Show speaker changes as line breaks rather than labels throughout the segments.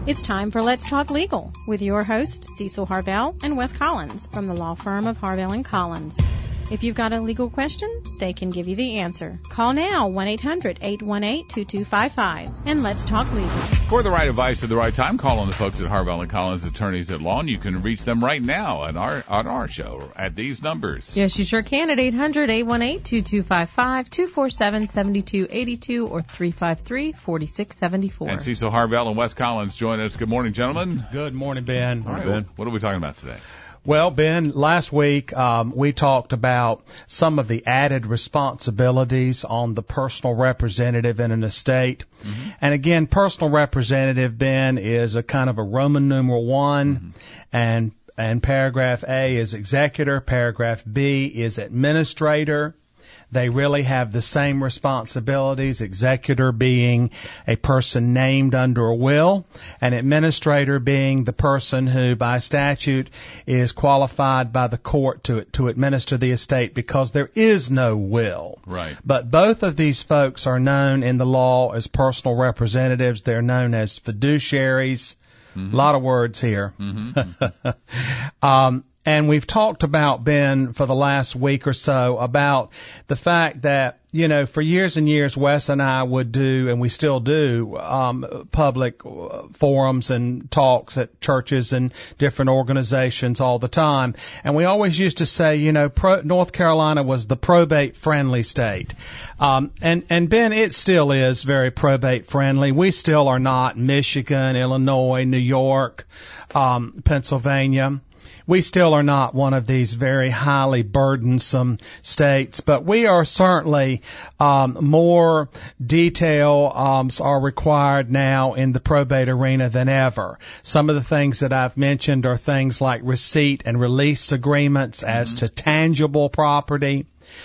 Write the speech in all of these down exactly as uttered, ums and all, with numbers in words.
It's time for Let's Talk Legal with your hosts, Cecil Harvell and Wes Collins from the law firm of Harvell and Collins. If you've got a legal question, they can give you the answer. Call now, one eight hundred eight one eight two two five five, and let's talk legal.
For the right advice at the right time, call on the folks at Harvell and Collins, attorneys at law, and you can reach them right now on our on our show at these numbers.
Yes, you sure can at eight hundred eight one eight two two five five, two four seven seven two eight two, or three five three four six seven four.
And Cecil Harvell and Wes Collins join us. Good morning, gentlemen.
Good morning, Ben.
All right, Ben. What are we talking about today?
Well, Ben, last week um, we talked about some of the added responsibilities on the personal representative in an estate. Mm-hmm. And again, personal representative, Ben, is a kind of a Roman numeral one, mm-hmm. and and paragraph A is executor, paragraph B is administrator. They really have the same responsibilities, executor being a person named under a will, and administrator being the person who, by statute, is qualified by the court to to administer the estate because there is no will.
Right.
But both of these folks are known in the law as personal representatives. They're known as fiduciaries. Mm-hmm. A lot of words here. Mm-hmm. um, And we've talked about, Ben, for the last week or so about the fact that, you know, for years and years, Wes and I would do, and we still do, um, public forums and talks at churches and different organizations all the time. And we always used to say, you know, pro- North Carolina was the probate-friendly state. Um, and, and, Ben, it still is very probate-friendly. We still are not Michigan, Illinois, New York, um, Pennsylvania. We still are not one of these very highly burdensome states, but we are certainly um, more detail um, are required now in the probate arena than ever. Some of the things that I've mentioned are things like receipt and release agreements mm-hmm. as to tangible property.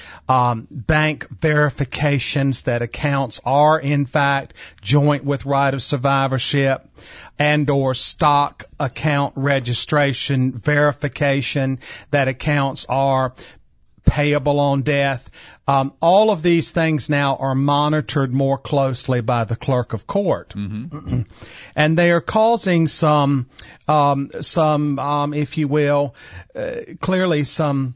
Um, bank verifications that accounts are in fact joint with right of survivorship, and or stock account registration verification that accounts are payable on death. Um, all of these things now are monitored more closely by the clerk of court. Mm-hmm. And they are causing some, um, some, um, if you will, uh, clearly some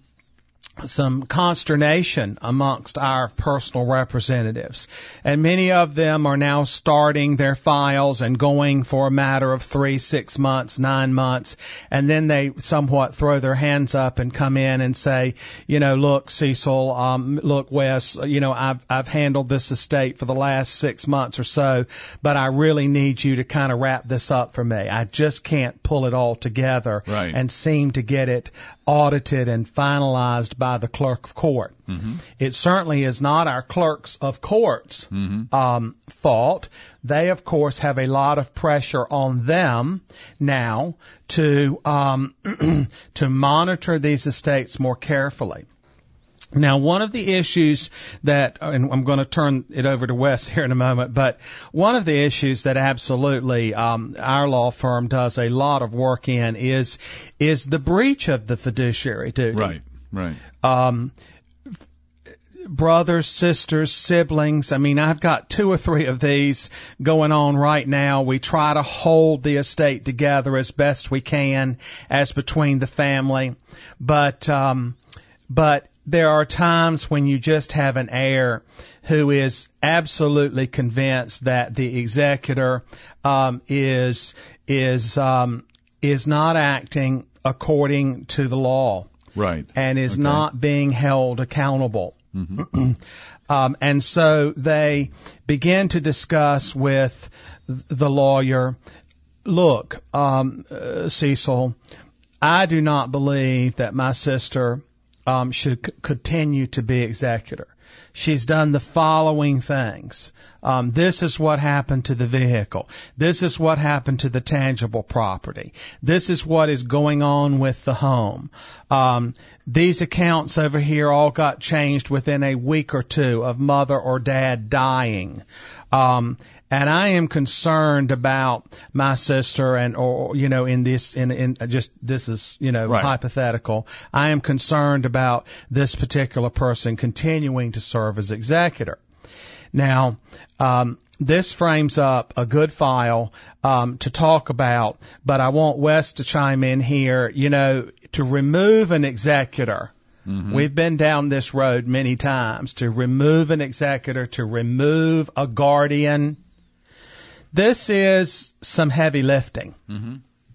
some consternation amongst our personal representatives. And many of them are now starting their files and going for a matter of three, six months, nine months, and then they somewhat throw their hands up and come in and say, you know, look, Cecil, um, look, Wes, you know, I've, I've handled this estate for the last six months or so, but I really need you to kind of wrap this up for me. I just can't pull it all together
right.
and seem to get it audited and finalized by the clerk of court. Mm-hmm. It certainly is not our clerks of court's mm-hmm. um, fault. They, of course, have a lot of pressure on them now to um, to monitor these estates more carefully. Now, one of the issues that, and I'm going to turn it over to Wes here in a moment, but one of the issues that absolutely um, our law firm does a lot of work in is is the breach of the fiduciary duty.
Right, right.
Um, brothers, sisters, siblings. I mean, I've got two or three of these going on right now. We try to hold the estate together as best we can as between the family, but um, but. There are times when you just have an heir who is absolutely convinced that the executor um, is is um, is not acting according to the law,
right,
and is
okay.
not being held accountable.
Mm-hmm.
um, and so they begin to discuss with the lawyer, look, um, uh, Cecil, I do not believe that my sister Um, should c- continue to be executor. She's done the following things. Um, this is what happened to the vehicle. This is what happened to the tangible property. This is what is going on with the home. Um, these accounts over here all got changed within a week or two of mother or dad dying. Um, And I am concerned about my sister and, or, you know, in this, in, in just, this is, you know,
right.
hypothetical. I am concerned about this particular person continuing to serve as executor. Now, um, this frames up a good file um, to talk about, but I want Wes to chime in here. You know, to remove an executor, mm-hmm. we've been down this road many times, to remove an executor, to remove a guardian. This is some heavy lifting. Mm-hmm.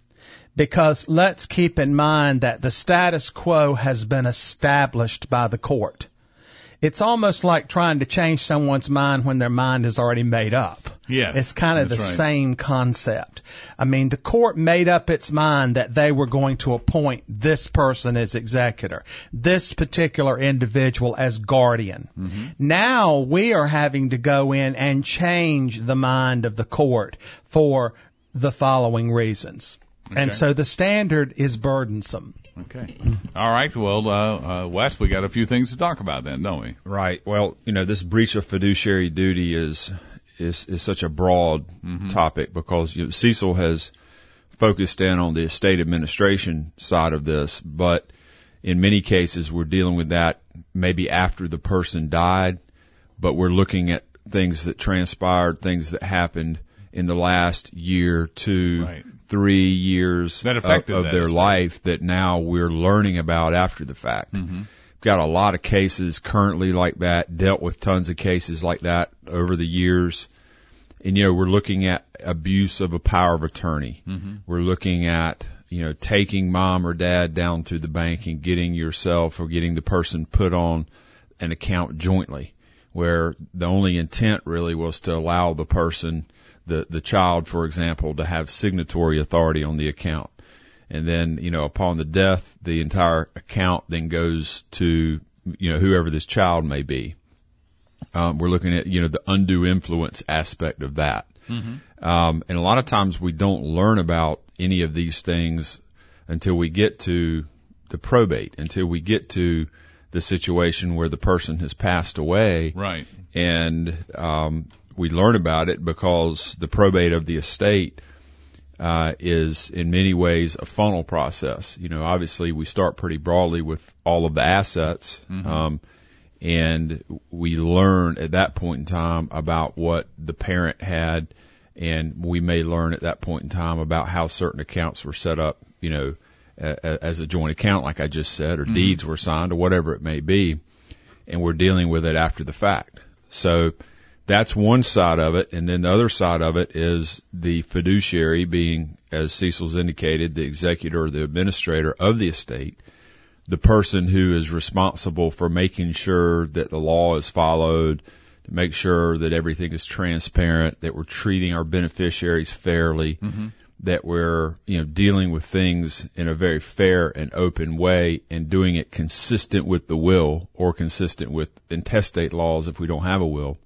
Because let's keep in mind that the status quo has been established by the court. It's almost like trying to change someone's mind when their mind is already made up.
Yes.
It's kind of the
right.
same concept. I mean, the court made up its mind that they were going to appoint this person as executor, this particular individual as guardian. Mm-hmm. Now we are having to go in and change the mind of the court for the following reasons. Okay. And so the standard is burdensome.
Okay. All right. Well, uh, uh, Wes, we got a few things to talk about then, don't we?
Right. Well, you know, this breach of fiduciary duty is is, is such a broad mm-hmm. topic because you know, Cecil has focused in on the estate administration side of this, but in many cases we're dealing with that maybe after the person died, but we're looking at things that transpired, things that happened in the last year, two, right. three years
that affected
of, of
that
their
estate.
life that now we're learning about after the fact. Mm-hmm. We've got a lot of cases currently like that, dealt with tons of cases like that over the years. And, you know, we're looking at abuse of a power of attorney. Mm-hmm. We're looking at, you know, taking mom or dad down to the bank and getting yourself or getting the person put on an account jointly, where the only intent really was to allow the person the the child, for example, to have signatory authority on the account. And then, you know, upon the death, the entire account then goes to, you know, whoever this child may be. Um, we're looking at, you know, the undue influence aspect of that. Mm-hmm. Um, and a lot of times we don't learn about any of these things until we get to the probate, until we get to the situation where the person has passed away.
Right.
And, um, we learn about it because the probate of the estate uh is in many ways a funnel process. You know, obviously we start pretty broadly with all of the assets, mm-hmm. um and we learn at that point in time about what the parent had, and we may learn at that point in time about how certain accounts were set up, you know, a, as a joint account, like I just said, or mm-hmm. deeds were signed or whatever it may be, and we're dealing with it after the fact. So that's one side of it, and then the other side of it is the fiduciary being, as Cecil's indicated, the executor or the administrator of the estate, the person who is responsible for making sure that the law is followed, to make sure that everything is transparent, that we're treating our beneficiaries fairly, mm-hmm. that we're, you know, dealing with things in a very fair and open way and doing it consistent with the will or consistent with intestate laws if we don't have a will.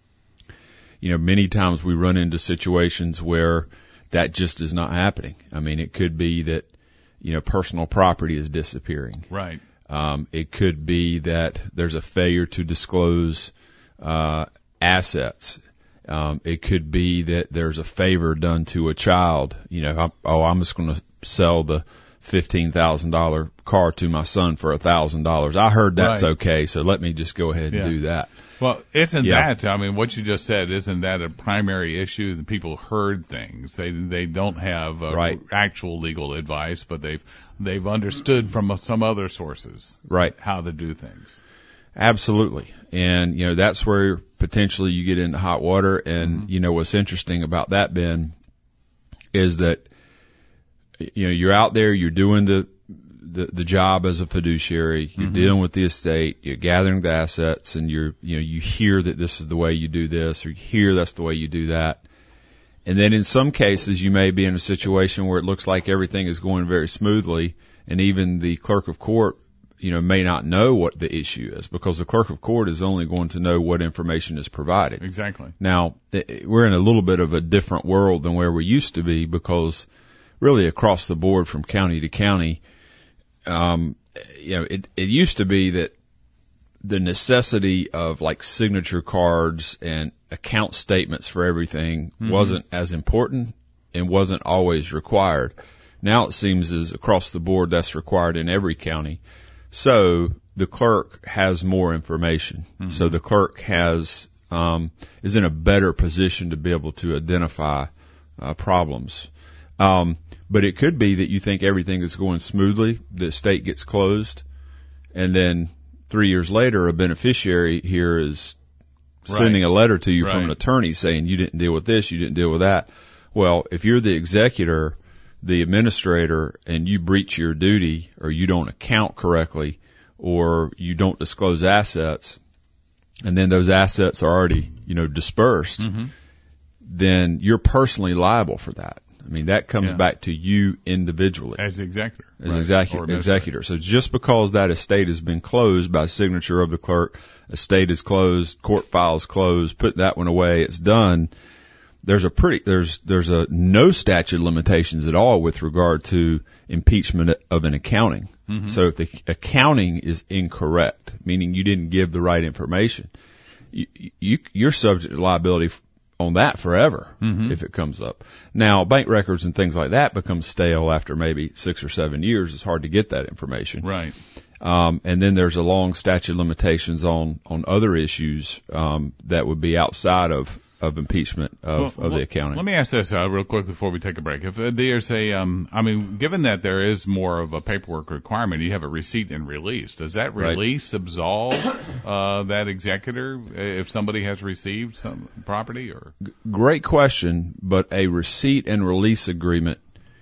You know, many times we run into situations where that just is not happening. I mean, it could be that, you know, personal property is disappearing.
Right.
Um, it could be that there's a failure to disclose, uh, assets. Um, it could be that there's a favor done to a child. You know, I, oh, I'm just going to sell the fifteen thousand dollars car to my son for one thousand dollars. I heard that's right. Okay, so let me just go ahead and yeah. do that.
Well, isn't
yeah.
that, I mean, what you just said, isn't that a primary issue? The people heard things. They they don't have uh,
right.
actual legal advice, but they've they've understood from some other sources
right.
how to do things.
Absolutely. And, you know, that's where potentially you get into hot water. And, mm-hmm. you know, what's interesting about that, Ben, is that, you know, you're out there, you're doing the, the, the job as a fiduciary, you're mm-hmm. dealing with the estate, you're gathering the assets, and you're, you know, you hear that this is the way you do this, or you hear that's the way you do that. And then in some cases, you may be in a situation where it looks like everything is going very smoothly, and even the clerk of court, you know, may not know what the issue is, because the clerk of court is only going to know what information is provided.
Exactly.
Now, we're in a little bit of a different world than where we used to be, because really across the board from county to county, um, you know, it, it used to be that the necessity of like signature cards and account statements for everything mm-hmm. wasn't as important and wasn't always required. Now it seems as across the board that's required in every county. So the clerk has more information. Mm-hmm. So the clerk has um, is in a better position to be able to identify uh, problems. Um, but it could be that you think everything is going smoothly, the estate gets closed, and then three years later, a beneficiary here is right. sending a letter to you right. from an attorney saying you didn't deal with this, you didn't deal with that. Well, if you're the executor, the administrator, and you breach your duty, or you don't account correctly, or you don't disclose assets, and then those assets are already, you know, dispersed, mm-hmm. then you're personally liable for that. I mean, that comes yeah. back to you individually.
As the executor.
As right. executor, executor. So just because that estate has been closed by signature of the clerk, estate is closed, court files closed, put that one away, it's done. There's a pretty, there's, there's a no statute of limitations at all with regard to impeachment of an accounting. Mm-hmm. So if the accounting is incorrect, meaning you didn't give the right information, you, you, you're subject to liability on that forever mm-hmm. if it comes up. Now, bank records and things like that become stale after maybe six or seven years. It's hard to get that information.
Right.
Um, and then there's a long statute of limitations on, on other issues, um, that would be outside of, of impeachment of, well, of the accounting.
Let me ask this uh, real quick before we take a break. If uh, there's a, um, I mean, given that there is more of a paperwork requirement, you have a receipt and release. Does that release right. absolve uh, that executor if somebody has received some property? Or
G- great question, but a receipt and release agreement,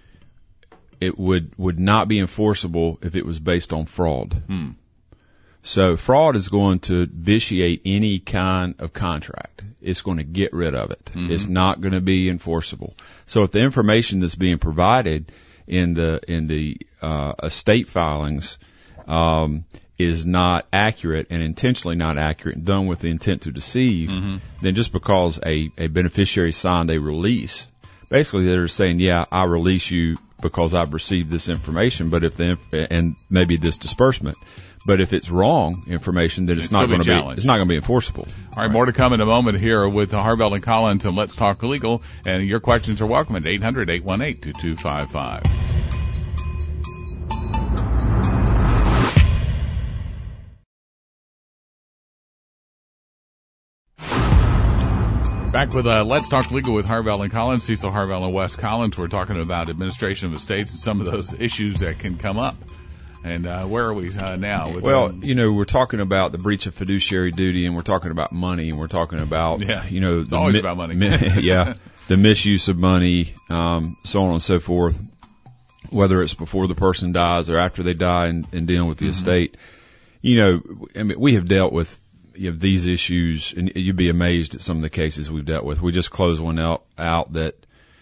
it would would not be enforceable if it was based on fraud.
Hmm.
So fraud is going to vitiate any kind of contract. It's going to get rid of it. Mm-hmm. It's not going to be enforceable. So if the information that's being provided in the in the uh, estate filings um, is not accurate and intentionally not accurate and done with the intent to deceive, mm-hmm. then just because a, a beneficiary signed a release, basically they're saying, yeah, I release you because I've received this information, but if the and maybe this disbursement. But if it's wrong information, then it's, it's not going to be it's not going to be enforceable.
All right, right, more to come in a moment here with Harvell and Collins and Let's Talk Legal. And your questions are welcome at eight hundred, eight one eight, two two five five. Back with uh, Let's Talk Legal with Harvell and Collins, Cecil Harvell and Wes Collins. We're talking about administration of estates and some of those issues that can come up. And uh, where are we uh, now? With
well,
them?
you know, we're talking about the breach of fiduciary duty, and we're talking about money, and we're talking about,
yeah,
you know,
it's
the
always
mi-
about money.
mi- yeah, the misuse of money, um, so on and so forth. Whether it's before the person dies or after they die, and, and dealing with the mm-hmm. estate. You know, I mean, we have dealt with you know, these issues, and you'd be amazed at some of the cases we've dealt with. We just closed one out, out that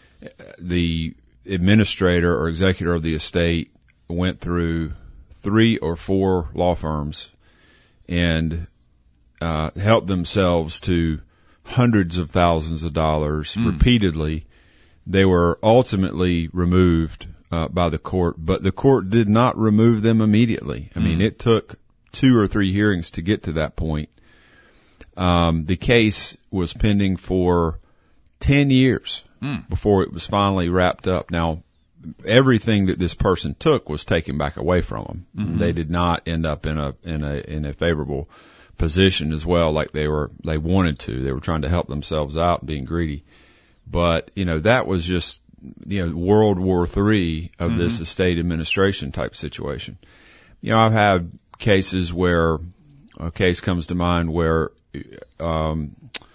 the administrator or executor of the estate went through three or four law firms and uh, helped themselves to hundreds of thousands of dollars mm. repeatedly. They were ultimately removed uh, by the court, but the court did not remove them immediately. I mm. mean, it took two or three hearings to get to that point. Um, the case was pending for ten years mm. before it was finally wrapped up. Now, everything that this person took was taken back away from them. Mm-hmm. They did not end up in a in a in a favorable position as well, like they were they wanted to. They were trying to help themselves out, being greedy. But you know, that was just you know World War Three of mm-hmm. this estate administration type situation. You know, I've had cases where a case comes to mind where um,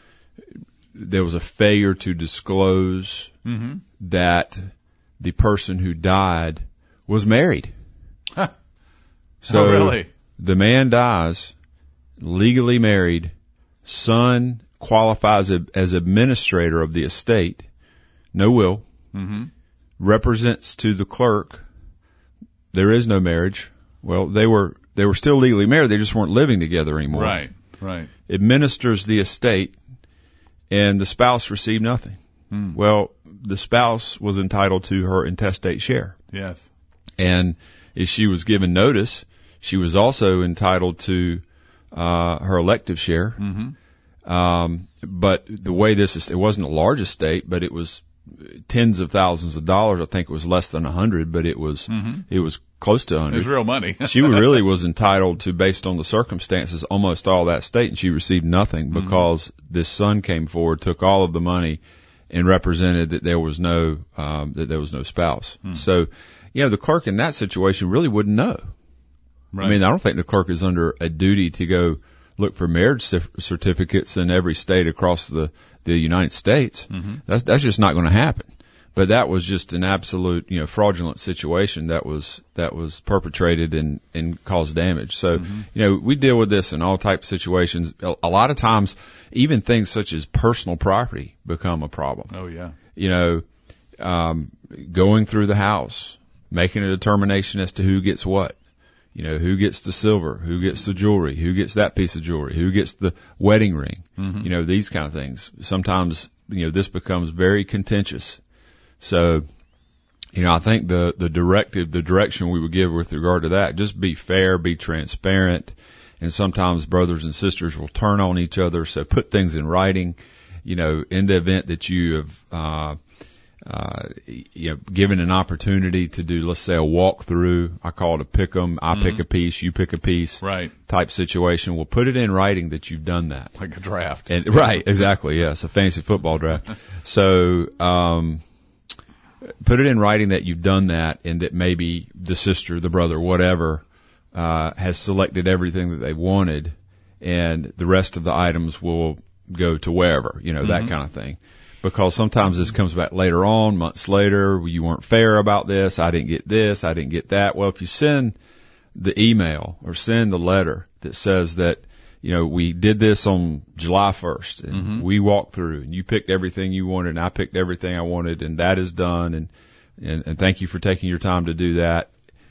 there was a failure to disclose mm-hmm. that the person who died was married.
Huh.
So
oh, really?
The man dies, legally married, son qualifies as administrator of the estate, no will,
mm-hmm.
represents to the clerk, there is no marriage. Well, they were, they were still legally married, they just weren't living together anymore.
Right, right.
Administers the estate, and the spouse received nothing.
Hmm.
Well, the spouse was entitled to her intestate share.
Yes.
And if she was given notice, she was also entitled to uh her elective share.
Mm-hmm.
Um, but the way this is, it wasn't a large estate, but it was tens of thousands of dollars. I think it was less than a hundred, but it was, mm-hmm. it was close to a hundred.
It was real money.
She really was entitled to, based on the circumstances, almost all that estate, and she received nothing because mm-hmm. this son came forward, took all of the money, and represented that there was no, um, that there was no spouse. Mm. So, you know, the clerk in that situation really wouldn't know. Right. I mean, I don't think the clerk is under a duty to go look for marriage certificates in every state across the, the United States. Mm-hmm. That's, that's just not going to happen. But that was just an absolute, you know, fraudulent situation that was, that was perpetrated and, and caused damage. So, mm-hmm. you know, we deal with this in all types of situations. A, a lot of times, even things such as personal property become a problem.
Oh, yeah.
You know, um, going through the house, making a determination as to who gets what. You know, who gets the silver, who gets the jewelry, who gets that piece of jewelry, who gets the wedding ring, mm-hmm. you know, these kind of things. Sometimes, you know, this becomes very contentious. So, you know, I think the, the directive, the direction we would give with regard to that, just be fair, be transparent. And sometimes brothers and sisters will turn on each other. So put things in writing, you know, in the event that you have, uh, uh, you know, given an opportunity to do, let's say, a walkthrough. I call it a pick 'em. I mm-hmm. pick a piece, you pick a piece,
right? Type
situation. We'll put it in writing that you've done that,
like a draft.
And right, exactly. Yes, a fantasy football draft. So, um, put it in writing that you've done that, and that maybe the sister, the brother, whatever, uh, has selected everything that they wanted, and the rest of the items will go to wherever, you know, mm-hmm. that kind of thing. Because sometimes this comes back later on, months later, you weren't fair about this, I didn't get this, I didn't get that. Well, if you send the email or send the letter that says that, you know, we did this on July first, and mm-hmm. we walked through, and you picked everything you wanted, and I picked everything I wanted, and that is done, and, and, and thank you for taking your time to do that.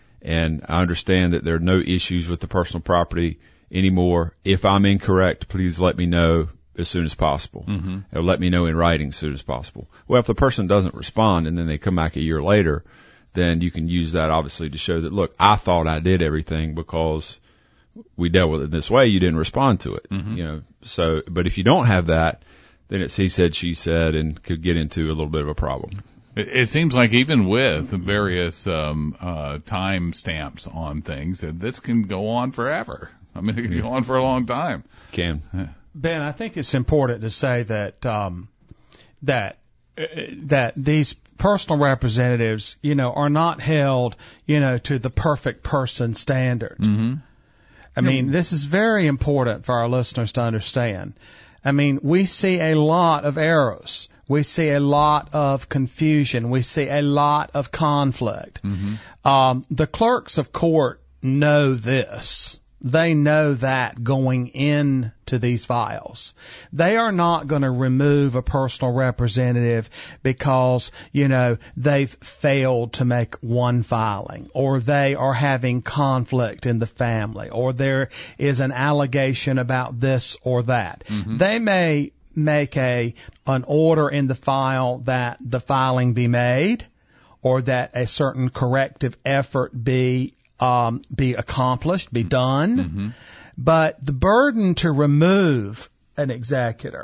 And I understand that there are no issues with the personal property anymore. If I'm incorrect, please let me know as soon as possible. Mm-hmm. Or let me know in writing as soon as possible. Well, if the person doesn't respond and then they come back a year later, then you can use that obviously to show that, look, I thought I did everything because we dealt with it this way. You didn't respond to it. Mm-hmm. You know, so, but if you don't have that, then it's he said, she said, and could get into a little bit of a problem.
It, it seems like even with various, um, uh, time stamps on things, that this can go on forever. I mean, it can go on for a long time.
Can.
Yeah.
Ben, I think it's important to say that um, that uh, that these personal representatives, you know, are not held, you know, to the perfect person standard. Mm-hmm. I mean, this is very important for our listeners to understand. I mean, we see a lot of errors. We see a lot of confusion. We see a lot of conflict. Mm-hmm. Um, the clerks of court know this. They know that going into these files. They are not going to remove a personal representative because, you know, they've failed to make one filing, or they are having conflict in the family, or there is an allegation about this or that. Mm-hmm. They may make a an order in the file that the filing be made, or that a certain corrective effort be Um, be accomplished, be done. Mm-hmm. But the burden to remove an executor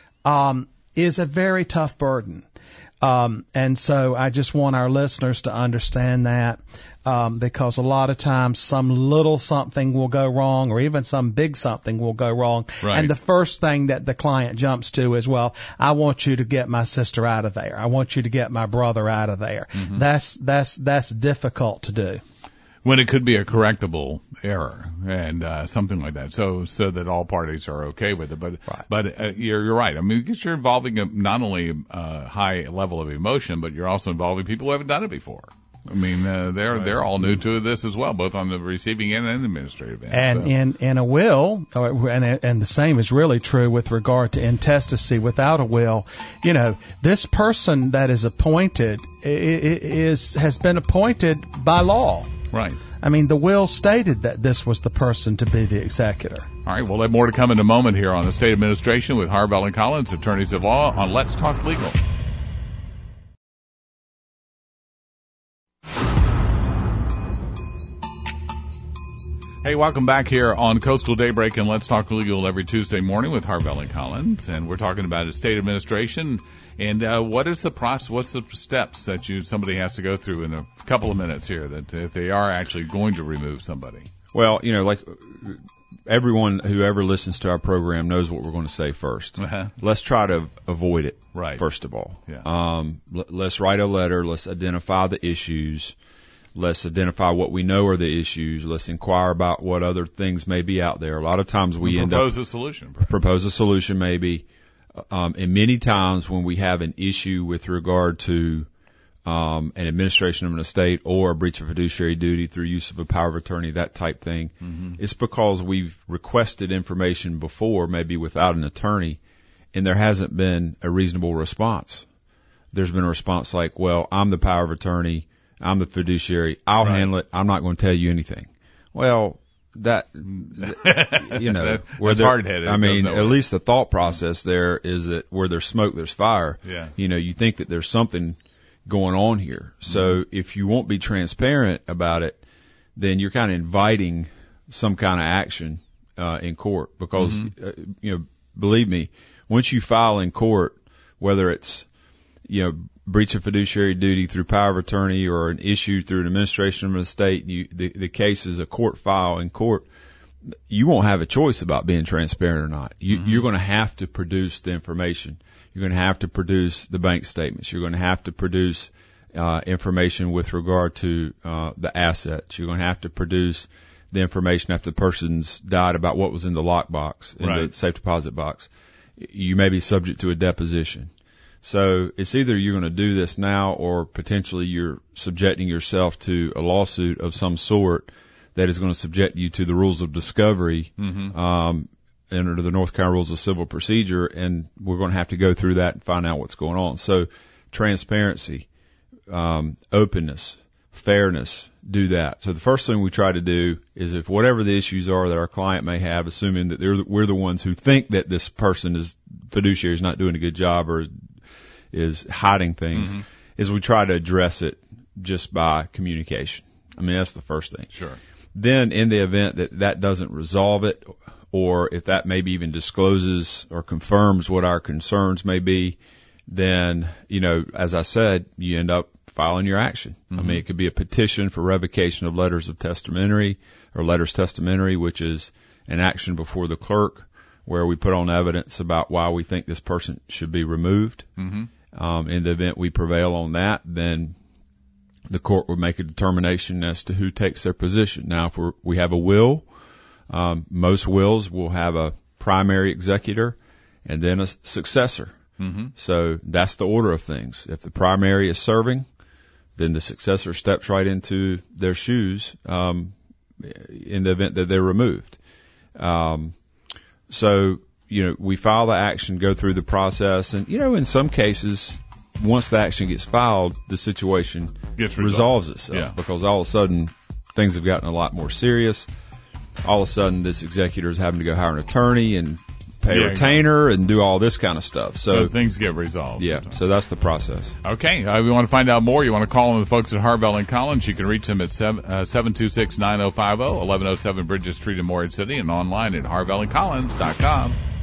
um, is a very tough burden. Um, and so I just want our listeners to understand that um, because a lot of times some little something will go wrong, or even some big something will go wrong.
Right.
And the first thing that the client jumps to is, well, I want you to get my sister out of there. I want you to get my brother out of there. Mm-hmm. That's that's that's difficult to do.
When it could be a correctable error and uh, something like that, so so that all parties are okay with it. But
right. but
uh, you're you're right. I mean, because you're involving a, not only a high level of emotion, but you're also involving people who haven't done it before. I mean, uh, they're right. they're all new to this as well, both on the receiving end and administrative end.
And
so.
in in a will, and and the same is really true with regard to intestacy. Without a will, you know, this person that is appointed is has been appointed by law.
Right.
I mean, the will stated that this was the person to be the executor.
All right, we'll have more to come in a moment here on Estate Administration with Harbell and Collins, attorneys of law, on Let's Talk Legal. Hey, welcome back here on Coastal Daybreak and Let's Talk Legal every Tuesday morning with Harvell and Collins. And we're talking about estate administration and uh, what is the process, what's the steps that you somebody has to go through in a couple of minutes here that if they are actually going to remove somebody.
Well, you know, like everyone who ever listens to our program knows what we're going to say first.
Uh-huh.
Let's try to avoid it,
right.
first of all.
Yeah.
Um, l- let's write a letter. Let's identify the issues. Let's identify what we know are the issues. Let's inquire about what other things may be out there. A lot of times we
we'll
end
propose
up...
Propose a solution. Perhaps.
Propose a solution, maybe. Um, and many times when we have an issue with regard to um, an administration of an estate or a breach of fiduciary duty through use of a power of attorney, that type thing, mm-hmm. it's because we've requested information before, maybe without an attorney, and there hasn't been a reasonable response. There's been a response like, well, I'm the power of attorney, I'm the fiduciary, I'll
right.
handle it, I'm not going to tell you anything. Well, that, you know,
that,
where
that's hard-headed.
I mean, at least the thought process there is that where there's smoke, there's fire.
Yeah.
You know, you think that there's something going on here. So mm-hmm. if you won't be transparent about it, then you're kind of inviting some kind of action, uh, in court because, mm-hmm. uh, you know, believe me, once you file in court, whether it's, you know, breach of fiduciary duty through power of attorney or an issue through an administration of an estate, you, the, the case is a court file in court, you won't have a choice about being transparent or not. You, mm-hmm. You're going to have to produce the information. You're going to have to produce the bank statements. You're going to have to produce uh, information with regard to uh, the assets. You're going to have to produce the information after the person's died about what was in the lockbox, in
right.
the safe deposit box. You may be subject to a deposition. So it's either you're going to do this now or potentially you're subjecting yourself to a lawsuit of some sort that is going to subject you to the rules of discovery, mm-hmm. um, under the North Carolina Rules of Civil Procedure, and we're going to have to go through that and find out what's going on. So transparency, um, openness, fairness, do that. So the first thing we try to do is if whatever the issues are that our client may have, assuming that they're, we're the ones who think that this person is fiduciary is not doing a good job or is hiding things, mm-hmm. is we try to address it just by communication. I mean, that's the first thing.
Sure.
Then in the event that that doesn't resolve it, or if that maybe even discloses or confirms what our concerns may be, then, you know, as I said, you end up filing your action. Mm-hmm. I mean, it could be a petition for revocation of letters of testamentary or letters testamentary, which is an action before the clerk where we put on evidence about why we think this person should be removed. Mm-hmm. Um, in the event we prevail on that, then the court would make a determination as to who takes their position. Now, if we're, we have a will, um, most wills will have a primary executor and then a successor. Mm-hmm. So that's the order of things. If the primary is serving, then the successor steps right into their shoes, um, in the event that they're removed. Um, so, you know, we file the action, go through the process, and, you know, in some cases, once the action gets filed, the situation
gets
resolves itself
yeah.
because all of a sudden things have gotten a lot more serious. All of a sudden this executor is having to go hire an attorney and pay
yeah,
a retainer and do all this kind of stuff. So,
so things get resolved.
Yeah, sometimes. So that's the process.
Okay, uh, if you want to find out more, you want to call on the folks at Harvell and Collins. You can reach them at seven two six, nine oh five oh, eleven oh seven Bridges Street in Morehead City and online at harvell and collins dot com.